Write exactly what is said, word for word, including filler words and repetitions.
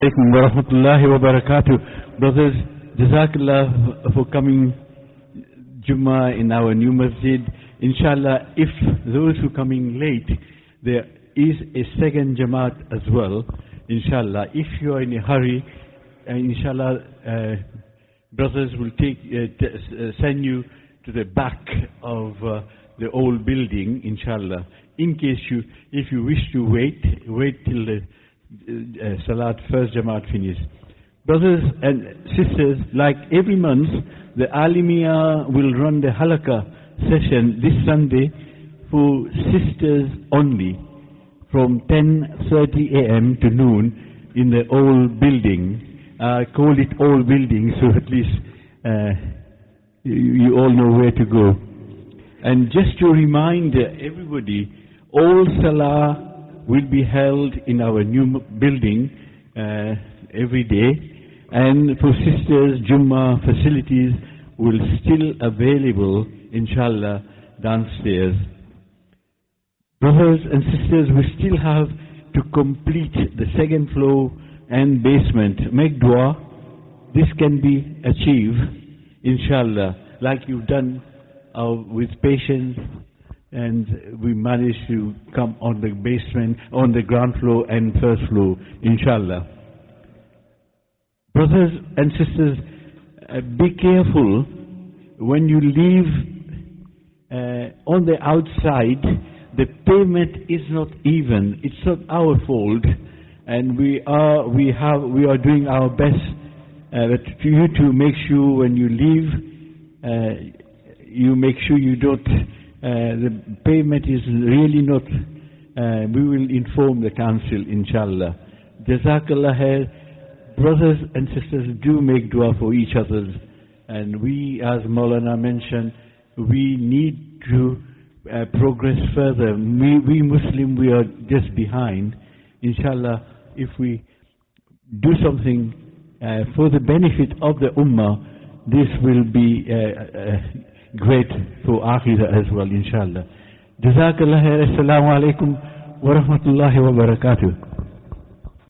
Alaikum wa rahmatullahi wa barakatuh. Brothers, Jazakallah for coming Jummah in our new masjid. Inshallah, if those who are coming late, there is a second Jamaat as well. Inshallah, if you are in a hurry, uh, inshallah, uh, brothers will take uh, t- uh, send you to the back of uh, the old building, inshallah. In case you, if you wish to wait, wait till the uh, Salat first Jamaat finish. Brothers and sisters, like every month, the Alimiya will run the Halakha session this Sunday for sisters only from ten thirty a m to noon in the old building. I uh, call it old building so at least uh, you, you all know where to go. And just to remind everybody, all Salah will be held in our new building uh, every day, and for sisters, Jummah facilities will still available, inshallah, downstairs. Brothers and sisters, we still have to complete the second floor and basement. Make dua. This can be achieved, inshallah, like you've done uh, with patience, and we managed to come on the basement, on the ground floor and first floor, inshallah. Brothers and sisters, uh, be careful when you leave uh, on the outside. The pavement is not even. It's not our fault, and we are we have we are doing our best uh, to you to make sure when you leave, uh, you make sure you don't. Uh, the payment is really not, uh, we will inform the council, inshallah. Jazakallah khair. Brothers and sisters, do make dua for each other. And we, as Maulana mentioned, we need to uh, progress further. We, we Muslim, we are just behind. Inshallah, if we do something uh, for the benefit of the Ummah, this will be uh, uh, great for Akhirah as well, inshallah. Jazakallah khair. Assalamu alaikum wa rahmatullahi wa barakatuh.